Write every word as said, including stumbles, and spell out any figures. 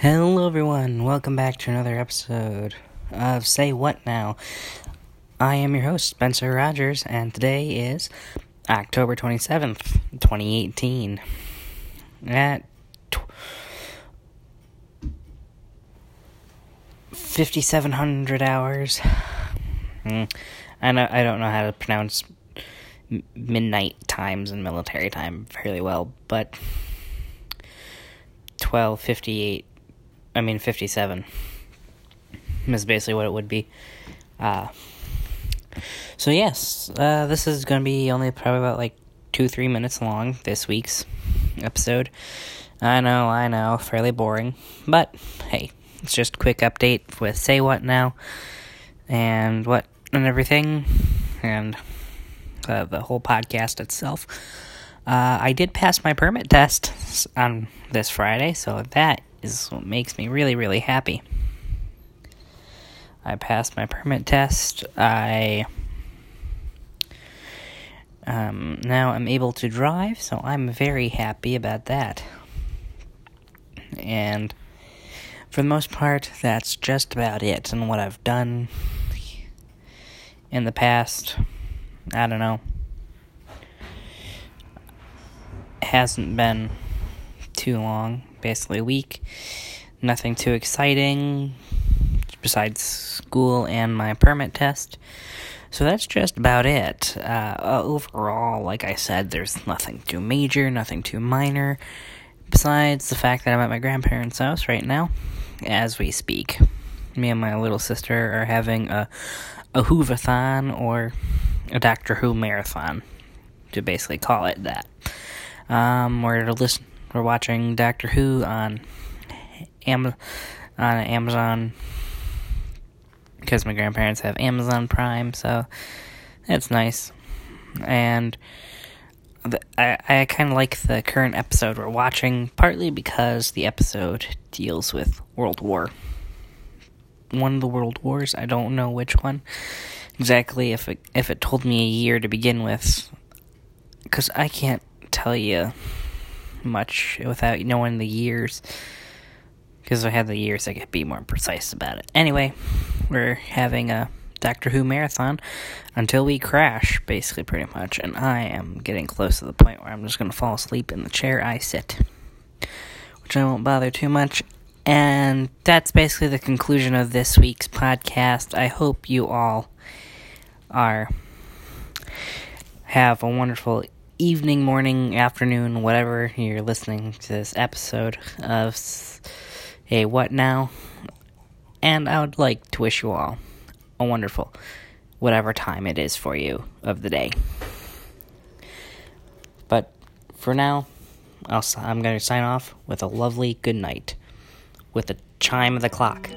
Hello everyone, welcome back to another episode of Say What Now. I am your host, Spencer Rogers, and today is October twenty-seventh, twenty eighteen. At fifty-seven hundred hours. Mm, I know I don't know how to pronounce m- midnight times and military time fairly well, but twelve fifty-eight, I mean fifty-seven is basically what it would be. Uh, so yes, uh, this is going to be only probably about like two, three minutes long, this week's episode. I know, I know, fairly boring, but hey, it's just a quick update with Say What Now, and what, and everything, and uh, the whole podcast itself. Uh, I did pass my permit test on this Friday, so that is what makes me really, really happy. I passed my permit test. I um, now am able to drive, so I'm very happy about that. And for the most part, that's just about it. And what I've done in the past, I don't know, hasn't been too long, basically a week. Nothing too exciting besides school and my permit test. So that's just about it. Uh, overall, like I said, there's nothing too major, nothing too minor, besides the fact that I'm at my grandparents' house right now, as we speak. Me and my little sister are having a, a Whovathon, or a Doctor Who marathon, to basically call it that. Um, we're listen, we're watching Doctor Who on Am- on Amazon, because my grandparents have Amazon Prime, so that's nice. And the, I, I kind of like the current episode we're watching, partly because the episode deals with World War. One of the World Wars, I don't know which one exactly, if it, if it told me a year to begin with, because I can't tell you much without knowing the years, because if I had the years I could be more precise about it. Anyway, we're having a Doctor Who marathon until we crash, basically, pretty much, and I am getting close to the point where I'm just going to fall asleep in the chair I sit, which I won't bother too much. And that's basically the conclusion of this week's podcast. I hope you all are have a wonderful evening, morning, afternoon, whatever you're listening to this episode of Hey, What Now? And I would like to wish you all a wonderful, whatever time it is for you of the day. But for now, I'll, I'm going to sign off with a lovely good night, with the chime of the clock.